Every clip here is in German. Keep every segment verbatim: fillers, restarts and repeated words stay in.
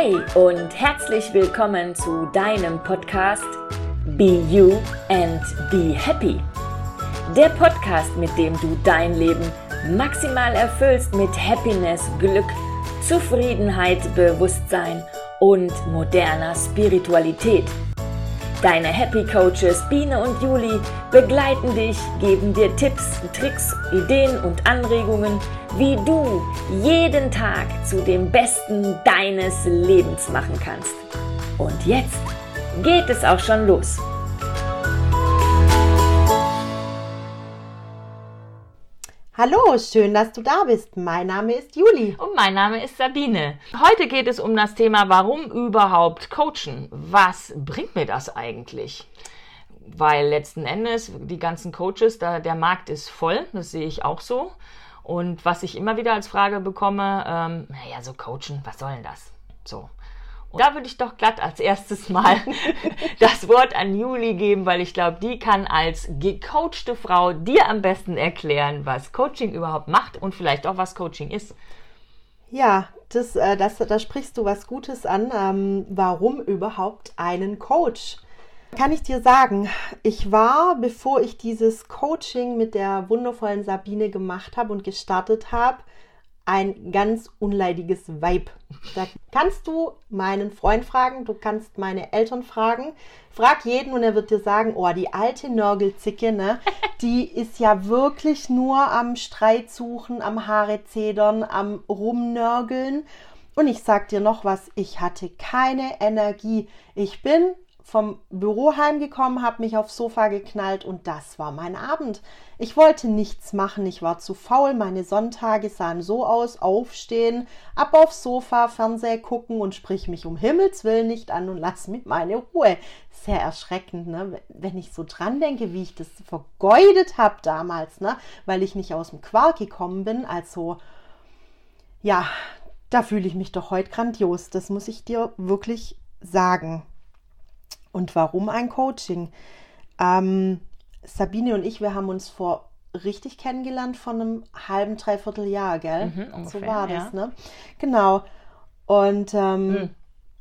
Hey und herzlich willkommen zu deinem Podcast Be You and Be Happy. Der Podcast, mit dem du dein Leben maximal erfüllst mit Happiness, Glück, Zufriedenheit, Bewusstsein und moderner Spiritualität. Deine Happy Coaches Biene und Juli begleiten dich, geben dir Tipps, Tricks, Ideen und Anregungen, wie du jeden Tag zu dem Besten deines Lebens machen kannst. Und jetzt geht es auch schon los. Hallo, schön, dass du da bist. Mein Name ist Juli. Und mein Name ist Sabine. Heute geht es um das Thema, warum überhaupt coachen? Was bringt mir das eigentlich? Weil letzten Endes, die ganzen Coaches, da, der Markt ist voll, das sehe ich auch so. Und was ich immer wieder als Frage bekomme, ähm, naja, so coachen, was soll denn das? So. Und da würde ich doch glatt als erstes mal das Wort an Juli geben, weil ich glaube, die kann als gecoachte Frau dir am besten erklären, was Coaching überhaupt macht und vielleicht auch, was Coaching ist. Ja, das, äh, das, da sprichst du was Gutes an. Ähm, warum überhaupt einen Coach? Kann ich dir sagen, ich war, bevor ich dieses Coaching mit der wundervollen Sabine gemacht habe und gestartet habe, ein ganz unleidiges Weib. Da kannst du meinen Freund fragen, du kannst meine Eltern fragen. Frag jeden und er wird dir sagen, oh, die alte Nörgelzicke, ne, die ist ja wirklich nur am Streit suchen, am Haare zedern, am Rumnörgeln. Und ich sag dir noch was, ich hatte keine Energie. Ich bin vom Büro heimgekommen, habe mich aufs Sofa geknallt und das war mein Abend. Ich wollte nichts machen, ich war zu faul, meine Sonntage sahen so aus, aufstehen, ab aufs Sofa, Fernseher gucken und sprich mich um Himmels Willen nicht an und lass mir meine Ruhe. Sehr erschreckend, ne? Wenn ich so dran denke, wie ich das vergeudet habe damals, ne? Weil ich nicht aus dem Quark gekommen bin, also ja, da fühle ich mich doch heute grandios, das muss ich dir wirklich sagen. Und warum ein Coaching? Ähm, Sabine und ich, wir haben uns vor richtig kennengelernt vor einem halben, dreiviertel Jahr, gell? Mhm, ungefähr, so war das, ja. ne? Genau. Und ähm,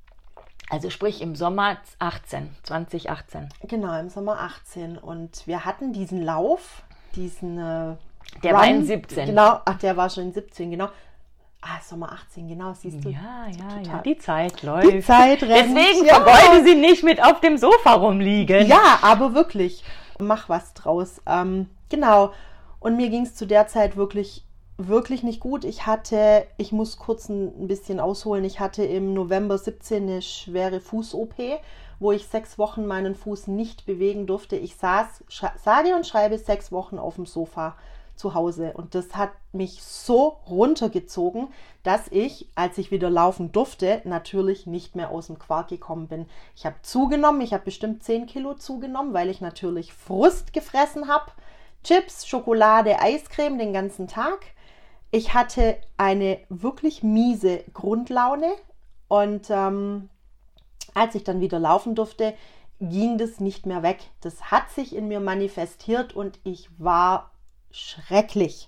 also sprich im Sommer achtzehn, zwanzig achtzehn. Genau, im Sommer achtzehn. Und wir hatten diesen Lauf, diesen äh, Der Run, war in siebzehn. Genau, ach, der war schon in siebzehn, genau. Ah, Sommer achtzehn, genau, siehst du. Ja, ja, Total. ja, die Zeit läuft. Die Zeit rennt. Deswegen ja. vergeude sie nicht mit auf dem Sofa rumliegen. Ja, aber wirklich. Mach was draus. Ähm, genau. Und mir ging es zu der Zeit wirklich, wirklich nicht gut. Ich hatte, ich muss kurz ein, ein bisschen ausholen, ich hatte im November siebzehn eine schwere Fuß-O P, wo ich sechs Wochen meinen Fuß nicht bewegen durfte. Ich saß, sage und schreibe, sechs Wochen auf dem Sofa zu Hause. Und das hat mich so runtergezogen, dass ich, als ich wieder laufen durfte, natürlich nicht mehr aus dem Quark gekommen bin. Ich habe zugenommen, ich habe bestimmt zehn Kilo zugenommen, weil ich natürlich Frust gefressen habe. Chips, Schokolade, Eiscreme den ganzen Tag. Ich hatte eine wirklich miese Grundlaune und ähm, als ich dann wieder laufen durfte, ging das nicht mehr weg. Das hat sich in mir manifestiert und ich war schrecklich.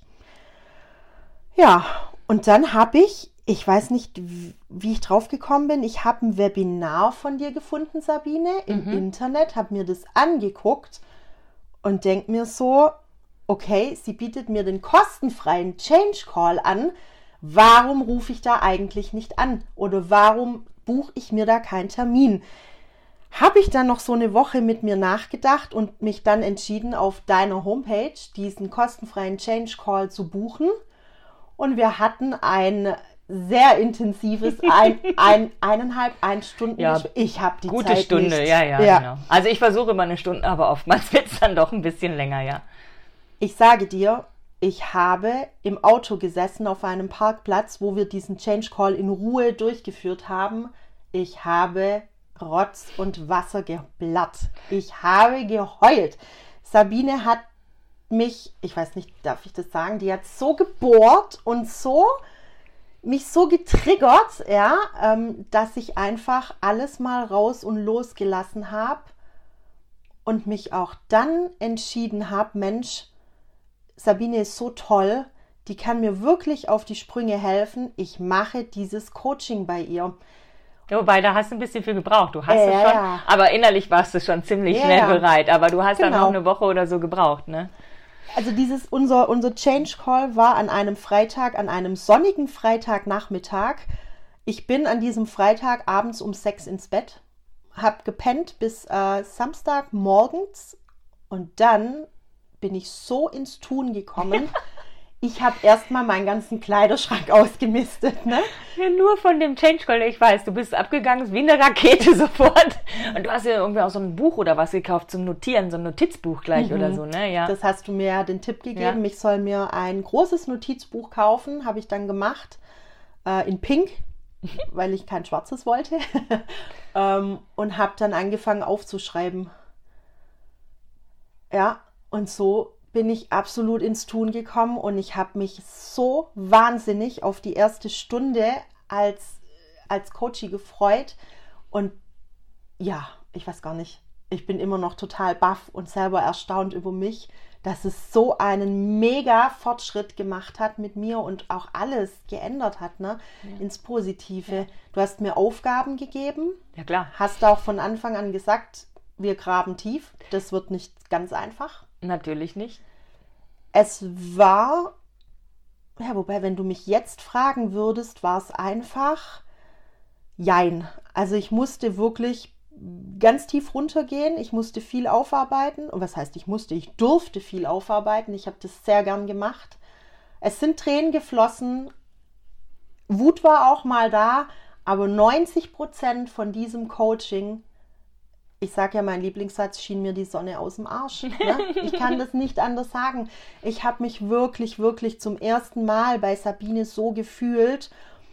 Ja, und dann habe ich, ich weiß nicht, wie ich drauf gekommen bin, ich habe ein Webinar von dir gefunden, Sabine, im Mhm. Internet, habe mir das angeguckt und denke mir so, okay, sie bietet mir den kostenfreien Change Call an, warum rufe ich da eigentlich nicht an? Oder warum buche ich mir da keinen Termin? Habe ich dann noch so eine Woche mit mir nachgedacht und mich dann entschieden, auf deiner Homepage diesen kostenfreien Change Call zu buchen. Und wir hatten ein sehr intensives, ein, ein, eineinhalb, ein Stunden. Ja, ich habe die Gute Zeit Stunde, nicht. ja, ja, ja, genau. Also ich versuche immer eine Stunde, aber oftmals wird es dann doch ein bisschen länger, ja. Ich sage dir, ich habe im Auto gesessen auf einem Parkplatz, wo wir diesen Change Call in Ruhe durchgeführt haben. Ich habe Rotz und Wasser geblatt. Ich habe geheult. Sabine hat mich, ich weiß nicht, darf ich das sagen, die hat so gebohrt und so, mich so getriggert, ja, ähm, dass ich einfach alles mal raus und losgelassen habe und mich auch dann entschieden habe, Mensch, Sabine ist so toll, die kann mir wirklich auf die Sprünge helfen. Ich mache dieses Coaching bei ihr. Wobei, da hast du ein bisschen viel gebraucht. Du hast äh, es schon, ja. aber innerlich warst du schon ziemlich Ja, schnell ja. bereit. Aber du hast Genau. dann noch eine Woche oder so gebraucht, ne? Also dieses, unser, unser Change Call war an einem Freitag, an einem sonnigen Freitagnachmittag. Ich bin an diesem Freitag abends um sechs ins Bett, hab gepennt bis äh, Samstag morgens und dann bin ich so ins Tun gekommen. Ich habe erstmal meinen ganzen Kleiderschrank ausgemistet, ne? Ja, nur von dem Change Call, ich weiß, du bist abgegangen wie eine Rakete sofort. Und du hast ja irgendwie auch so ein Buch oder was gekauft zum Notieren, so ein Notizbuch gleich Mhm. oder so, ne? Ja. Das hast du mir ja den Tipp gegeben. Ja. Ich soll mir ein großes Notizbuch kaufen, habe ich dann gemacht, äh, in Pink, weil ich kein schwarzes wollte. ähm, und habe dann angefangen aufzuschreiben. Ja, und so bin ich absolut ins Tun gekommen und ich habe mich so wahnsinnig auf die erste Stunde als, als Coachie gefreut. Und ja, ich weiß gar nicht, ich bin immer noch total baff und selber erstaunt über mich, dass es so einen mega Fortschritt gemacht hat mit mir und auch alles geändert hat, ne? Ja. Ins Positive. Du hast mir Aufgaben gegeben, Ja, klar. hast auch von Anfang an gesagt, wir graben tief, das wird nicht ganz einfach. Natürlich nicht. Es war, ja, wobei, wenn du mich jetzt fragen würdest, war es einfach, jein. Also ich musste wirklich ganz tief runtergehen, ich musste viel aufarbeiten. Und was heißt, ich musste, ich durfte viel aufarbeiten. Ich habe das sehr gern gemacht. Es sind Tränen geflossen, Wut war auch mal da, aber neunzig Prozent von diesem Coaching, ich sage ja, mein Lieblingssatz, schien mir die Sonne aus dem Arsch. Ne? Ich kann das nicht anders sagen. Ich habe mich wirklich, wirklich zum ersten Mal bei Sabine so gefühlt,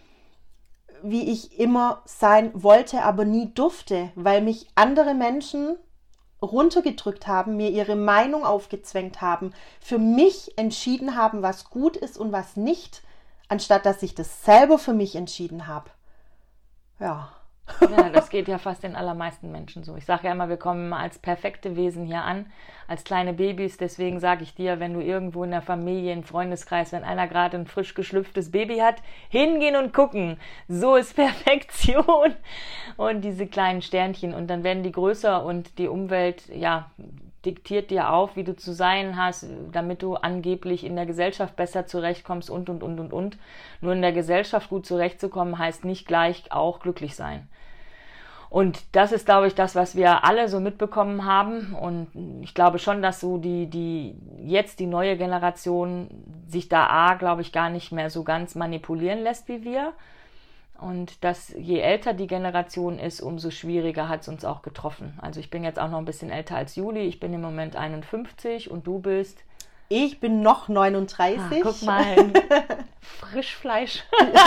wie ich immer sein wollte, aber nie durfte, weil mich andere Menschen runtergedrückt haben, mir ihre Meinung aufgezwängt haben, für mich entschieden haben, was gut ist und was nicht, anstatt dass ich das selber für mich entschieden habe. Ja. Ja, das geht ja fast den allermeisten Menschen so. Ich sage ja immer, wir kommen als perfekte Wesen hier an, als kleine Babys. Deswegen sage ich dir, wenn du irgendwo in der Familie, im Freundeskreis, wenn einer gerade ein frisch geschlüpftes Baby hat, hingehen und gucken. So ist Perfektion. Und diese kleinen Sternchen. Und dann werden die größer und die Umwelt, ja, diktiert dir auf, wie du zu sein hast, damit du angeblich in der Gesellschaft besser zurechtkommst und, und, und, und, und. Nur in der Gesellschaft gut zurechtzukommen, heißt nicht gleich auch glücklich sein. Und das ist, glaube ich, das, was wir alle so mitbekommen haben. Und ich glaube schon, dass so die, die jetzt die neue Generation sich da A, glaube ich, gar nicht mehr so ganz manipulieren lässt wie wir. Und dass je älter die Generation ist, umso schwieriger hat es uns auch getroffen. Also ich bin jetzt auch noch ein bisschen älter als Juli. Ich bin im Moment einundfünfzig und du bist... Ich bin noch neununddreißig. Ah, guck mal, Frischfleisch.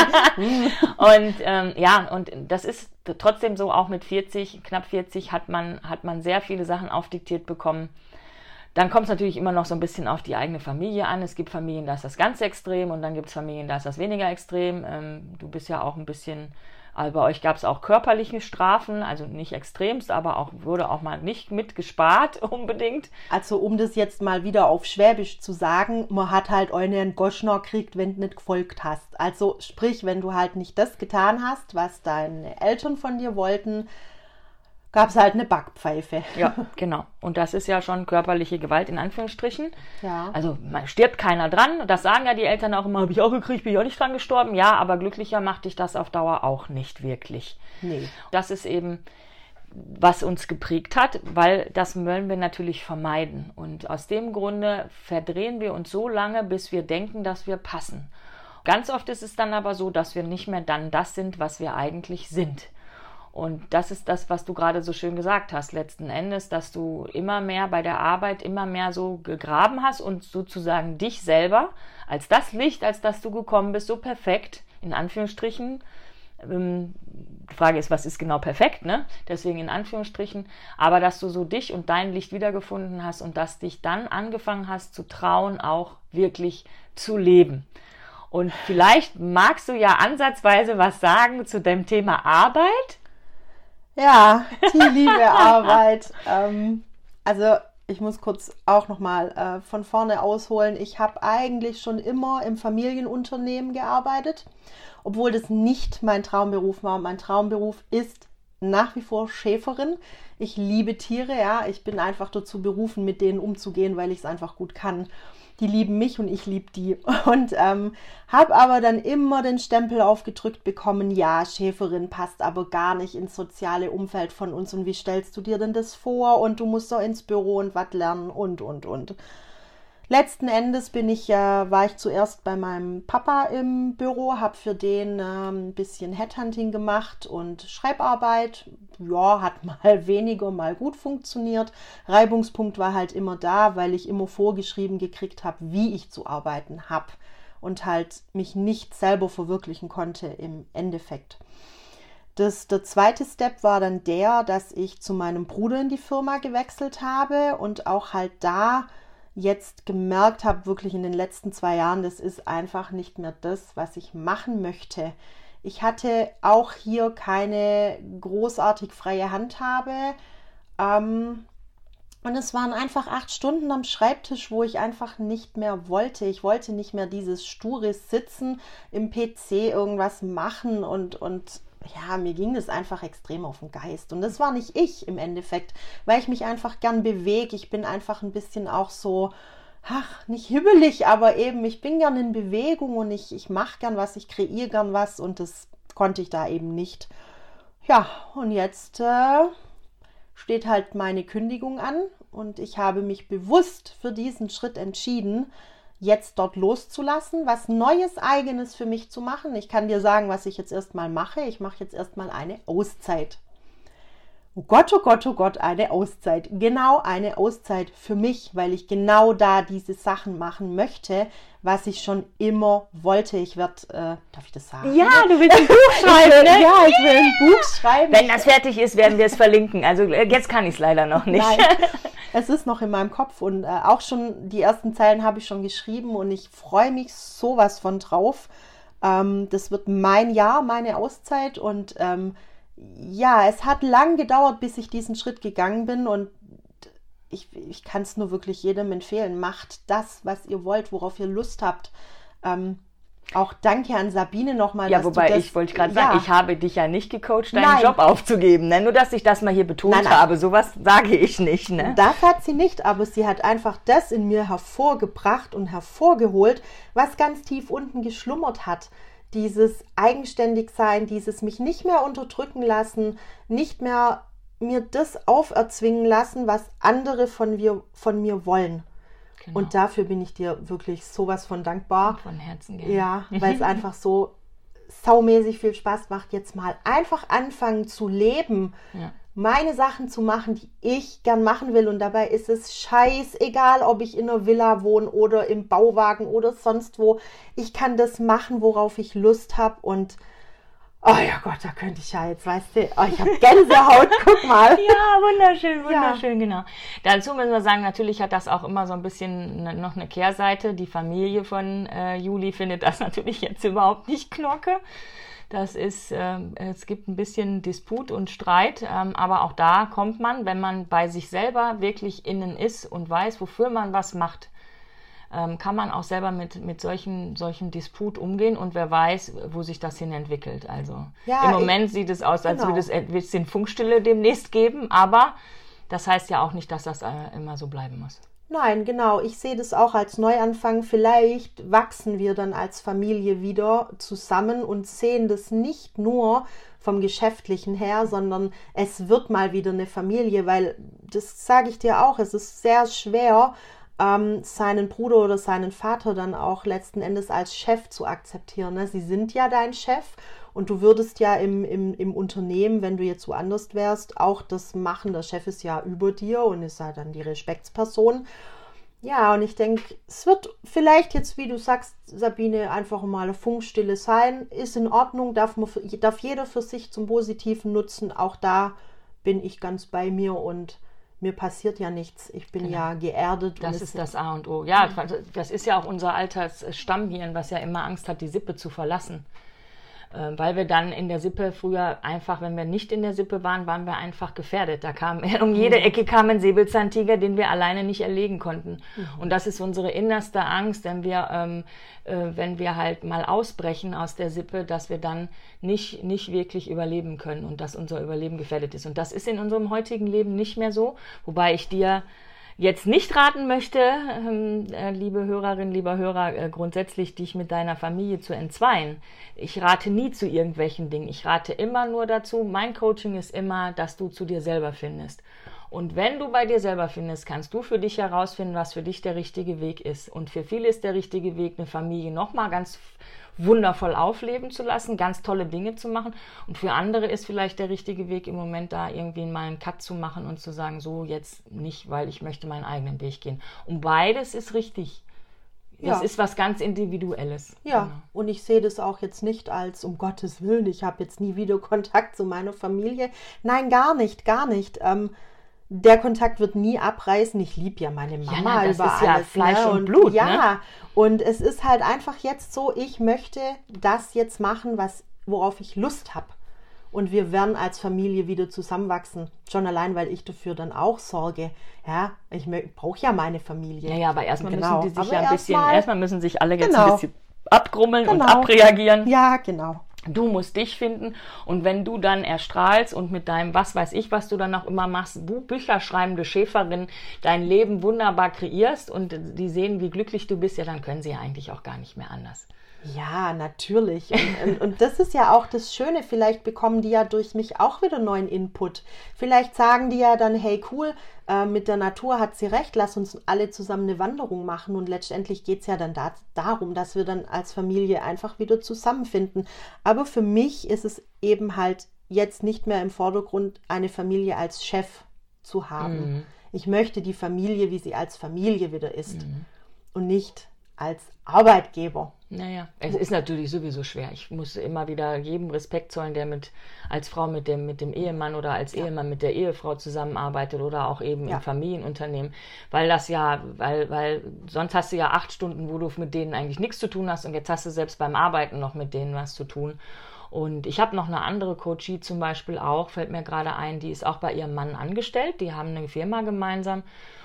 Und ähm, ja, und das ist trotzdem so, auch mit vierzig, knapp vierzig hat man, hat man sehr viele Sachen aufdiktiert bekommen. Dann kommt es natürlich immer noch so ein bisschen auf die eigene Familie an. Es gibt Familien, da ist das ganz extrem und dann gibt es Familien, da ist das weniger extrem. Ähm, du bist ja auch ein bisschen, also bei euch gab es auch körperliche Strafen, also nicht extremst, aber auch wurde auch mal nicht mit gespart unbedingt. Also um das jetzt mal wieder auf Schwäbisch zu sagen, man hat halt einen Goschner gekriegt, wenn du nicht gefolgt hast. Also sprich, wenn du halt nicht das getan hast, was deine Eltern von dir wollten, gab es halt eine Backpfeife. Ja, genau. Und das ist ja schon körperliche Gewalt in Anführungsstrichen. Ja. Also man stirbt keiner dran. Das sagen ja die Eltern auch immer, habe ich auch gekriegt, bin ich auch nicht dran gestorben. Ja, aber glücklicher macht dich das auf Dauer auch nicht wirklich. Nee. Das ist eben, was uns geprägt hat, weil das wollen wir natürlich vermeiden. Und aus dem Grunde verdrehen wir uns so lange, bis wir denken, dass wir passen. Ganz oft ist es dann aber so, dass wir nicht mehr dann das sind, was wir eigentlich sind. Und das ist das, was du gerade so schön gesagt hast, letzten Endes, dass du immer mehr bei der Arbeit immer mehr so gegraben hast und sozusagen dich selber als das Licht, als das du gekommen bist, so perfekt, in Anführungsstrichen. Ähm, die Frage ist, was ist genau perfekt, ne? Deswegen in Anführungsstrichen. Aber dass du so dich und dein Licht wiedergefunden hast und dass dich dann angefangen hast zu trauen, auch wirklich zu leben. Und vielleicht magst du ja ansatzweise was sagen zu dem Thema Arbeit? Ja, die liebe Arbeit. ähm, also ich muss kurz auch nochmal äh, von vorne ausholen. Ich habe eigentlich schon immer im Familienunternehmen gearbeitet, obwohl das nicht mein Traumberuf war. Mein Traumberuf ist nach wie vor Schäferin. Ich liebe Tiere, ja. Ich bin einfach dazu berufen, mit denen umzugehen, weil ich es einfach gut kann. Die lieben mich und ich liebe die. Und ähm, habe aber dann immer den Stempel aufgedrückt bekommen, ja, Schäferin passt aber gar nicht ins soziale Umfeld von uns. Und wie stellst du dir denn das vor? Und du musst doch ins Büro und was lernen und, und, und. Letzten Endes bin ich, äh, war ich zuerst bei meinem Papa im Büro, habe für den äh, ein bisschen Headhunting gemacht und Schreibarbeit. Ja, hat mal weniger, mal gut funktioniert. Reibungspunkt war halt immer da, weil ich immer vorgeschrieben gekriegt habe, wie ich zu arbeiten habe und halt mich nicht selber verwirklichen konnte im Endeffekt. Das, der zweite Step war dann der, dass ich zu meinem Bruder in die Firma gewechselt habe und auch halt da jetzt gemerkt habe, wirklich in den letzten zwei Jahren, das ist einfach nicht mehr das, was ich machen möchte. Ich hatte auch hier keine großartig freie Handhabe. Ähm, und es waren einfach acht Stunden am Schreibtisch, wo ich einfach nicht mehr wollte. Ich wollte nicht mehr dieses sture Sitzen im P C, irgendwas machen und, und ja, mir ging das einfach extrem auf den Geist. Und das war nicht ich im Endeffekt, weil ich mich einfach gern bewege. Ich bin einfach ein bisschen auch so, ach, nicht hibbelig, aber eben, ich bin gern in Bewegung und ich, ich mache gern was, ich kreiere gern was und das konnte ich da eben nicht. Ja, und jetzt äh, steht halt meine Kündigung an und ich habe mich bewusst für diesen Schritt entschieden, jetzt dort loszulassen, was Neues, Eigenes für mich zu machen. Ich kann dir sagen, was ich jetzt erstmal mache. Ich mache jetzt erstmal eine Auszeit. Oh Gott, oh Gott, oh Gott, eine Auszeit. Genau eine Auszeit für mich, weil ich genau da diese Sachen machen möchte, was ich schon immer wollte. Ich werde, äh, darf ich das sagen? Ja, du willst ein Buch schreiben, ne? Ja, ich will ein Buch schreiben. Wenn das fertig ist, werden wir es verlinken. Also jetzt kann ich es leider noch nicht. Nein, es ist noch in meinem Kopf und äh, auch schon die ersten Zeilen habe ich schon geschrieben und ich freue mich sowas von drauf. Ähm, das wird mein Jahr, meine Auszeit und ähm, ja, es hat lang gedauert, bis ich diesen Schritt gegangen bin und ich, ich kann es nur wirklich jedem empfehlen. Macht das, was ihr wollt, worauf ihr Lust habt. Ähm, auch danke an Sabine nochmal. Ja, dass wobei du das, ich wollte gerade ja. sagen, ich habe dich ja nicht gecoacht, deinen Nein. Job aufzugeben. Ne? Nur, dass ich das mal hier betont Nein, nein. habe. Sowas sage ich nicht. Ne? Das hat sie nicht, aber sie hat einfach das in mir hervorgebracht und hervorgeholt, was ganz tief unten geschlummert hat. Dieses Eigenständigsein, dieses mich nicht mehr unterdrücken lassen, nicht mehr mir das auferzwingen lassen, was andere von, wir, von mir wollen. Genau. Und dafür bin ich dir wirklich sowas von dankbar. Von Herzen gerne. Ja, weil es einfach so saumäßig viel Spaß macht, jetzt mal einfach anfangen zu leben, ja. meine Sachen zu machen, die ich gern machen will. Und dabei ist es scheißegal, ob ich in einer Villa wohne oder im Bauwagen oder sonst wo. Ich kann das machen, worauf ich Lust habe. Und oh ja Gott, da könnte ich ja jetzt, weißt du, oh, ich habe Gänsehaut, guck mal. Ja, wunderschön, wunderschön, ja. Genau. Dazu müssen wir sagen, natürlich hat das auch immer so ein bisschen ne, noch eine Kehrseite. Die Familie von äh, Juli findet das natürlich jetzt überhaupt nicht knocke. Das ist, äh, es gibt ein bisschen Disput und Streit, ähm, aber auch da kommt man, wenn man bei sich selber wirklich innen ist und weiß, wofür man was macht, ähm, kann man auch selber mit, mit solchen, solchen Disput umgehen und wer weiß, wo sich das hin entwickelt. Also ja, im Moment ich, sieht es aus, als genau. würde es ein bisschen Funkstille demnächst geben, aber das heißt ja auch nicht, dass das äh, immer so bleiben muss. Nein, genau. Ich sehe das auch als Neuanfang. Vielleicht wachsen wir dann als Familie wieder zusammen und sehen das nicht nur vom Geschäftlichen her, sondern es wird mal wieder eine Familie, weil, das sage ich dir auch, es ist sehr schwer, ähm, seinen Bruder oder seinen Vater dann auch letzten Endes als Chef zu akzeptieren. Ne? Sie sind ja dein Chef. Und du würdest ja im, im, im Unternehmen, wenn du jetzt woanders wärst, auch das machen. Der Chef ist ja über dir und ist ja dann die Respektsperson. Ja, und ich denke, es wird vielleicht jetzt, wie du sagst, Sabine, einfach mal eine Funkstille sein. Ist in Ordnung, darf, man, darf jeder für sich zum Positiven nutzen. Auch da bin ich ganz bei mir und mir passiert ja nichts. Ich bin genau. ja geerdet. Das und ist das A und O. Ja, das ist ja auch unser altes Stammhirn, was ja immer Angst hat, die Sippe zu verlassen. Äh, weil wir dann in der Sippe früher einfach, wenn wir nicht in der Sippe waren, waren wir einfach gefährdet. Da kam um jede Ecke kam ein Säbelzahntiger, den wir alleine nicht erlegen konnten. Mhm. Und das ist unsere innerste Angst, wenn wir, ähm, äh, wenn wir halt mal ausbrechen aus der Sippe, dass wir dann nicht, nicht wirklich überleben können und dass unser Überleben gefährdet ist. Und das ist in unserem heutigen Leben nicht mehr so, wobei ich dir jetzt nicht raten möchte, äh, liebe Hörerin, lieber Hörer, äh, grundsätzlich dich mit deiner Familie zu entzweien. Ich rate nie zu irgendwelchen Dingen. Ich rate immer nur dazu, mein Coaching ist immer, dass du zu dir selber findest. Und wenn du bei dir selber findest, kannst du für dich herausfinden, was für dich der richtige Weg ist. Und für viele ist der richtige Weg, eine Familie nochmal ganz wundervoll aufleben zu lassen, ganz tolle Dinge zu machen. Und für andere ist vielleicht der richtige Weg im Moment da irgendwie mal einen Cut zu machen und zu sagen, so jetzt nicht, weil ich möchte meinen eigenen Weg gehen. Und beides ist richtig. Das ja. ist was ganz Individuelles. Ja, genau. Und ich sehe das auch jetzt nicht als, um Gottes Willen, ich habe jetzt nie wieder Kontakt zu meiner Familie. Nein, gar nicht, gar nicht. Ähm, Der Kontakt wird nie abreißen. Ich liebe ja meine Mama ja, na, das über ist ja alles. Fleisch ne? und Blut. Ja, ne? Und es ist halt einfach jetzt so, ich möchte das jetzt machen, was, worauf ich Lust habe. Und wir werden als Familie wieder zusammenwachsen. Schon allein, weil ich dafür dann auch sorge. Ja, ich brauche ja meine Familie. Ja, ja, aber erstmal genau. müssen die sich aber ja ein erst bisschen, mal, erstmal müssen sich alle jetzt genau. ein bisschen abgrummeln genau. und abreagieren. Ja, genau. Du musst dich finden und wenn du dann erstrahlst und mit deinem, was weiß ich, was du dann auch immer machst, Bücher schreibende Schäferin, dein Leben wunderbar kreierst und die sehen, wie glücklich du bist, ja, dann können sie ja eigentlich auch gar nicht mehr anders. Ja, natürlich. Und, und, und das ist ja auch das Schöne. Vielleicht bekommen die ja durch mich auch wieder neuen Input. Vielleicht sagen die ja dann, hey cool, äh, mit der Natur hat sie recht, lass uns alle zusammen eine Wanderung machen. Und letztendlich geht es ja dann da, darum, dass wir dann als Familie einfach wieder zusammenfinden. Aber für mich ist es eben halt jetzt nicht mehr im Vordergrund, eine Familie als Chef zu haben. Mhm. Ich möchte die Familie, wie sie als Familie wieder ist mhm. und nicht als Arbeitgeber. Naja, es ist natürlich sowieso schwer. Ich muss immer wieder jedem Respekt zollen, der mit als Frau mit dem, mit dem Ehemann oder als ja. Ehemann mit der Ehefrau zusammenarbeitet oder auch eben ja. im Familienunternehmen. Weil das ja, weil, weil sonst hast du ja acht Stunden, wo du mit denen eigentlich nichts zu tun hast und jetzt hast du selbst beim Arbeiten noch mit denen was zu tun. Und ich habe noch eine andere Coachie zum Beispiel auch, fällt mir gerade ein, die ist auch bei ihrem Mann angestellt. Die haben eine Firma gemeinsam.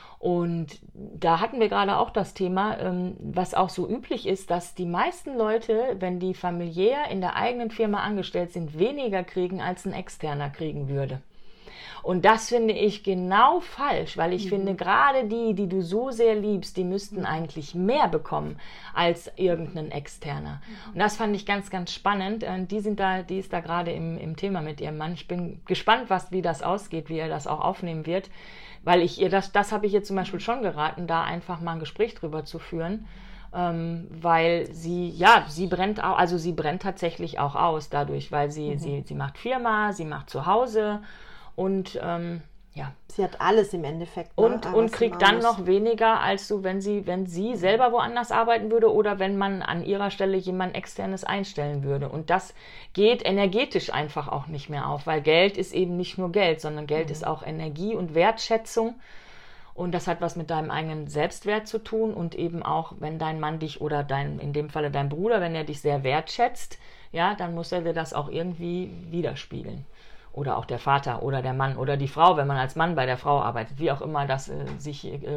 Und da hatten wir gerade auch das Thema, was auch so üblich ist, dass die meisten Leute, wenn die familiär in der eigenen Firma angestellt sind, weniger kriegen, als ein Externer kriegen würde. Und das finde ich genau falsch, weil ich mhm. finde, gerade die, die du so sehr liebst, die müssten eigentlich mehr bekommen als irgendein Externer. Mhm. Und das fand ich ganz, ganz spannend. Die sind da, die ist da gerade im, im Thema mit ihrem Mann. Ich bin gespannt, was, wie das ausgeht, wie er das auch aufnehmen wird. Weil ich ihr, das, das habe ich ihr zum Beispiel schon geraten, da einfach mal ein Gespräch drüber zu führen, ähm, weil sie, ja, sie brennt auch, also sie brennt tatsächlich auch aus dadurch, weil sie, mhm. sie, sie macht Firma, sie macht zu Hause und ähm, ja. Sie hat alles im Endeffekt. Ne? Und, und kriegt dann noch weniger, als so, wenn sie, wenn sie selber woanders arbeiten würde oder wenn man an ihrer Stelle jemand Externes einstellen würde. Und das geht energetisch einfach auch nicht mehr auf, weil Geld ist eben nicht nur Geld, sondern Geld mhm. ist auch Energie und Wertschätzung. Und das hat was mit deinem eigenen Selbstwert zu tun und eben auch, wenn dein Mann dich oder dein, in dem Falle dein Bruder, wenn er dich sehr wertschätzt, ja, dann muss er dir das auch irgendwie widerspiegeln. Oder auch der Vater oder der Mann oder die Frau, wenn man als Mann bei der Frau arbeitet, wie auch immer das äh, sich, äh,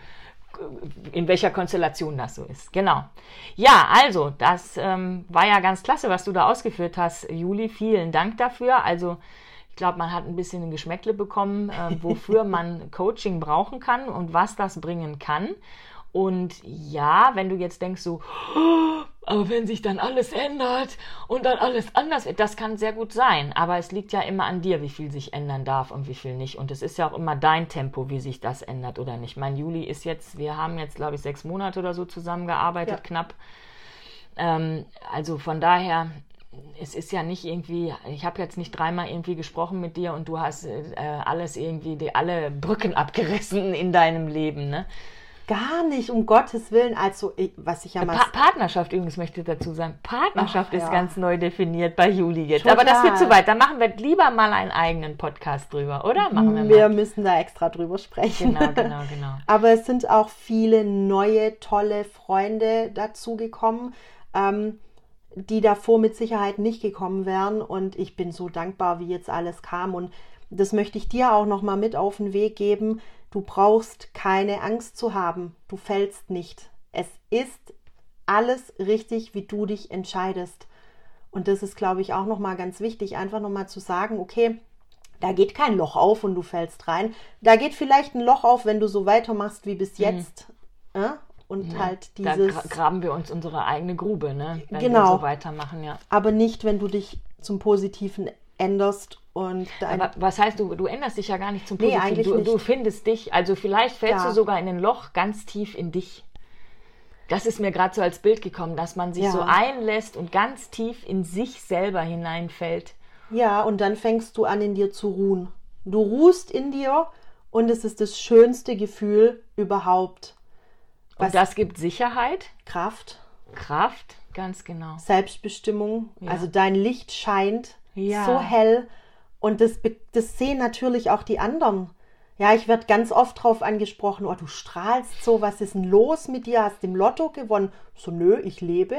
in welcher Konstellation das so ist. Genau. Ja, also, das ähm, war ja ganz klasse, was du da ausgeführt hast, Juli. Vielen Dank dafür. Also, ich glaube, man hat ein bisschen ein Geschmäckle bekommen, äh, wofür man Coaching brauchen kann und was das bringen kann. Und ja, wenn du jetzt denkst so, oh, aber wenn sich dann alles ändert und dann alles anders wird, das kann sehr gut sein. Aber es liegt ja immer an dir, wie viel sich ändern darf und wie viel nicht. Und es ist ja auch immer dein Tempo, wie sich das ändert oder nicht. Mein Juli ist jetzt, wir haben jetzt, glaube ich, sechs Monate oder so zusammengearbeitet, ja. knapp. Ähm, also von daher, es ist ja nicht irgendwie, ich habe jetzt nicht dreimal irgendwie gesprochen mit dir und du hast äh, alles irgendwie, die, alle Brücken abgerissen in deinem Leben, ne? Gar nicht, um Gottes Willen. Also, was ich ja mal... Pa- Partnerschaft übrigens möchte ich dazu sagen. Partnerschaft Ach, ist ja. ganz neu definiert bei Juli jetzt. Total. Aber das wird zu weit. Da machen wir lieber mal einen eigenen Podcast drüber, oder? Machen wir, wir mal. müssen da extra drüber sprechen. Genau, genau, genau. Aber es sind auch viele neue, tolle Freunde dazugekommen. Ähm, die davor mit Sicherheit nicht gekommen wären. Und ich bin so dankbar, wie jetzt alles kam. Und das möchte ich dir auch nochmal mit auf den Weg geben. Du brauchst keine Angst zu haben. Du fällst nicht. Es ist alles richtig, wie du dich entscheidest. Und das ist, glaube ich, auch nochmal ganz wichtig, einfach nochmal zu sagen, okay, da geht kein Loch auf und du fällst rein. Da geht vielleicht ein Loch auf, wenn du so weitermachst wie bis jetzt. Mhm. Ja? Und ja, halt dieses... Da graben wir uns unsere eigene Grube, ne? Wenn genau. wir so weitermachen, ja. Aber nicht, wenn du dich zum Positiven änderst. Und aber was heißt, du, du änderst dich ja gar nicht zum Positiven. Nee, eigentlich du, nicht. du findest dich, also vielleicht fällst ja. du sogar in ein Loch ganz tief in dich. Das ist mir gerade so als Bild gekommen, dass man sich ja. so einlässt und ganz tief in sich selber hineinfällt. Ja, und dann fängst du an, in dir zu ruhen. Du ruhst in dir und es ist das schönste Gefühl überhaupt. Was und das gibt Sicherheit. Kraft. Kraft, ganz genau. Selbstbestimmung. Ja. Also dein Licht scheint ja. so hell. Und das, das sehen natürlich auch die anderen. Ja, ich werde ganz oft drauf angesprochen, oh, du strahlst so, was ist denn los mit dir? Hast du im Lotto gewonnen? So, nö, ich lebe.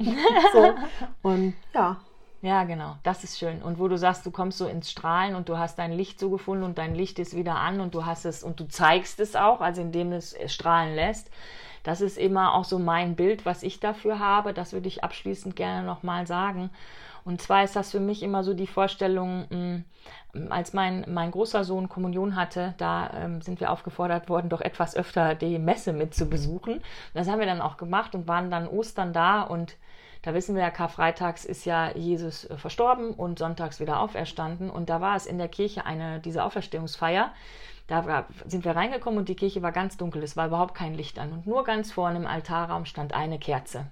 so. Und ja. Ja, genau, das ist schön. Und wo du sagst, du kommst so ins Strahlen und du hast dein Licht so gefunden und dein Licht ist wieder an und du hast es und du zeigst es auch, also indem es strahlen lässt. Das ist immer auch so mein Bild, was ich dafür habe. Das würde ich abschließend gerne nochmal sagen. Und zwar ist das für mich immer so die Vorstellung, als mein, mein großer Sohn Kommunion hatte, da ähm, sind wir aufgefordert worden, doch etwas öfter die Messe mit zu besuchen. Das haben wir dann auch gemacht und waren dann Ostern da und da wissen wir ja, Karfreitags ist ja Jesus verstorben und sonntags wieder auferstanden. Und da war es in der Kirche eine, diese Auferstehungsfeier. Da war, sind wir reingekommen und die Kirche war ganz dunkel. Es war überhaupt kein Licht an. Und nur ganz vorne im Altarraum stand eine Kerze.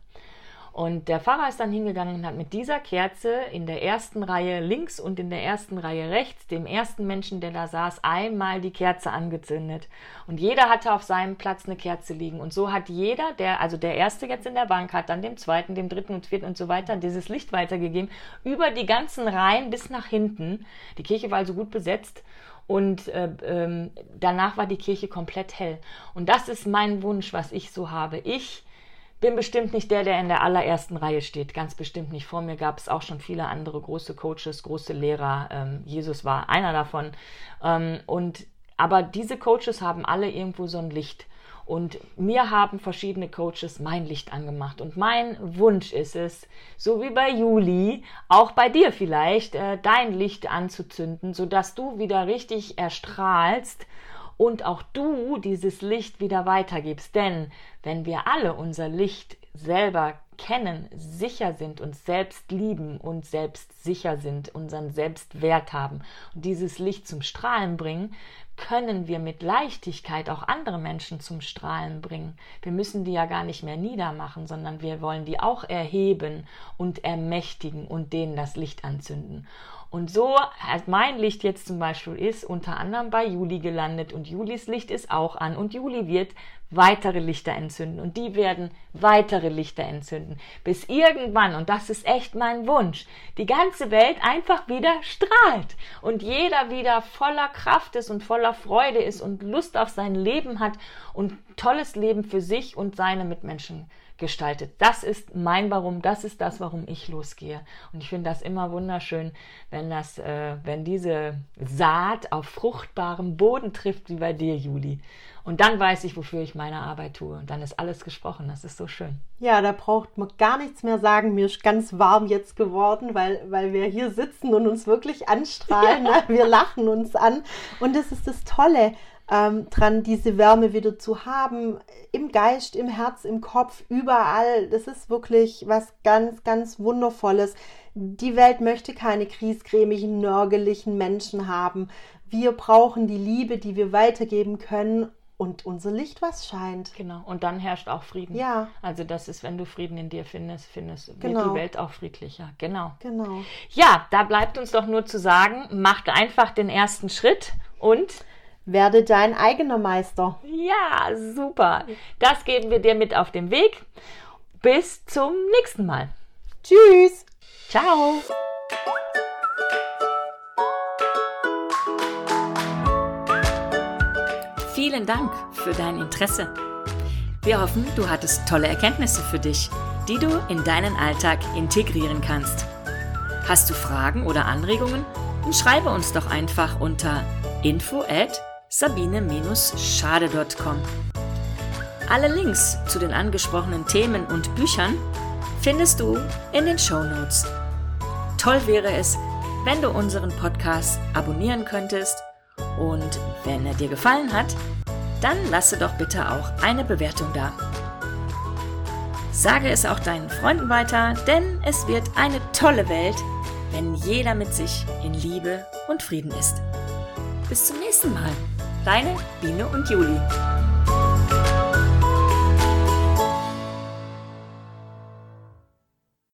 Und der Pfarrer ist dann hingegangen und hat mit dieser Kerze in der ersten Reihe links und in der ersten Reihe rechts dem ersten Menschen, der da saß, einmal die Kerze angezündet. Und jeder hatte auf seinem Platz eine Kerze liegen. Und so hat jeder, der, also der Erste jetzt in der Bank, hat dann dem Zweiten, dem Dritten und Vierten und so weiter dieses Licht weitergegeben, über die ganzen Reihen bis nach hinten. Die Kirche war also gut besetzt. Und äh, ähm, danach war die Kirche komplett hell. Und das ist mein Wunsch, was ich so habe. Ich bin bestimmt nicht der, der in der allerersten Reihe steht. Ganz bestimmt nicht. Vor mir gab es auch schon viele andere große Coaches, große Lehrer. Ähm, Jesus war einer davon. Ähm, und, aber diese Coaches haben alle irgendwo so ein Licht. Und mir haben verschiedene Coaches mein Licht angemacht. Und mein Wunsch ist es, so wie bei Juli, auch bei dir vielleicht, äh, dein Licht anzuzünden, sodass du wieder richtig erstrahlst und auch du dieses Licht wieder weitergibst. Denn wenn wir alle unser Licht selber kennen, sicher sind, uns selbst lieben und selbst sicher sind, unseren Selbstwert haben und dieses Licht zum Strahlen bringen, können wir mit Leichtigkeit auch andere Menschen zum Strahlen bringen. Wir müssen die ja gar nicht mehr niedermachen, sondern wir wollen die auch erheben und ermächtigen und denen das Licht anzünden. Und so, als mein Licht jetzt zum Beispiel ist, unter anderem bei Juli gelandet und Julis Licht ist auch an und Juli wird weitere Lichter entzünden und die werden weitere Lichter entzünden, bis irgendwann, und das ist echt mein Wunsch, die ganze Welt einfach wieder strahlt und jeder wieder voller Kraft ist und voller Freude ist und Lust auf sein Leben hat und tolles Leben für sich und seine Mitmenschen gestaltet. Das ist mein Warum, das ist das, warum ich losgehe. Und ich finde das immer wunderschön, wenn das, äh, wenn diese Saat auf fruchtbarem Boden trifft, wie bei dir, Juli. Und dann weiß ich, wofür ich meine Arbeit tue. Und dann ist alles gesprochen. Das ist so schön. Ja, da braucht man gar nichts mehr sagen. Mir ist ganz warm jetzt geworden, weil, weil wir hier sitzen und uns wirklich anstrahlen. Ja. Wir lachen uns an. Und das ist das Tolle ähm, dran, diese Wärme wieder zu haben. Im Geist, im Herz, im Kopf, überall. Das ist wirklich was ganz, ganz Wundervolles. Die Welt möchte keine griesgrämigen, nörgeligen Menschen haben. Wir brauchen die Liebe, die wir weitergeben können. Und unser Licht, was scheint. Genau. Und dann herrscht auch Frieden. Ja. Also das ist, wenn du Frieden in dir findest, findest genau. wird die Welt auch friedlicher. Genau. Genau. Ja, da bleibt uns doch nur zu sagen, mach einfach den ersten Schritt und werde dein eigener Meister. Ja, super. Das geben wir dir mit auf den Weg. Bis zum nächsten Mal. Tschüss. Ciao. Vielen Dank für dein Interesse. Wir hoffen, du hattest tolle Erkenntnisse für dich die du in deinen Alltag integrieren kannst. Hast du Fragen oder Anregungen? Dann schreibe uns doch einfach unter info at sabine dash schade punkt com. Alle Links zu den angesprochenen Themen und Büchern findest du in den Shownotes. Toll wäre es, wenn du unseren Podcast abonnieren könntest und wenn er dir gefallen hat, dann lasse doch bitte auch eine Bewertung da. Sage es auch deinen Freunden weiter, denn es wird eine tolle Welt, wenn jeder mit sich in Liebe und Frieden ist. Bis zum nächsten Mal. Deine Biene und Juli.